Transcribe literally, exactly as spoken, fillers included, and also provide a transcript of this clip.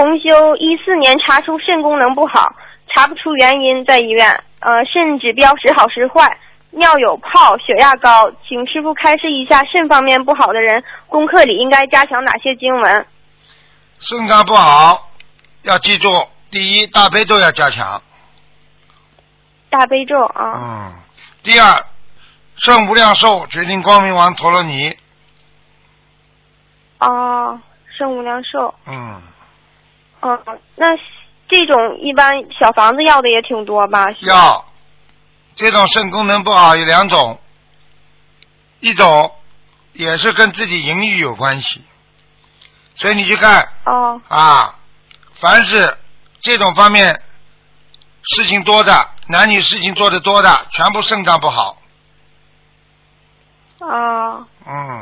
同修一四年查出肾功能不好，查不出原因，在医院，呃，肾指标时好时坏，尿有泡，血压高，请师傅开示一下肾方面不好的人，功课里应该加强哪些经文？ 肾脏不好，要记住，第一，大悲咒要加强。 大悲咒啊。 嗯。第二，圣无量寿决定光明王陀罗尼。 哦，圣无量寿。 嗯。 嗯，那这种一般小房子要的也挺多吧？ 要。这种肾功能不好有两种，一种也是跟自己淫欲有关系，所以你去看。 哦。 啊，凡是这种方面事情多的，男女事情做的多的，全部肾脏不好。 啊。 嗯。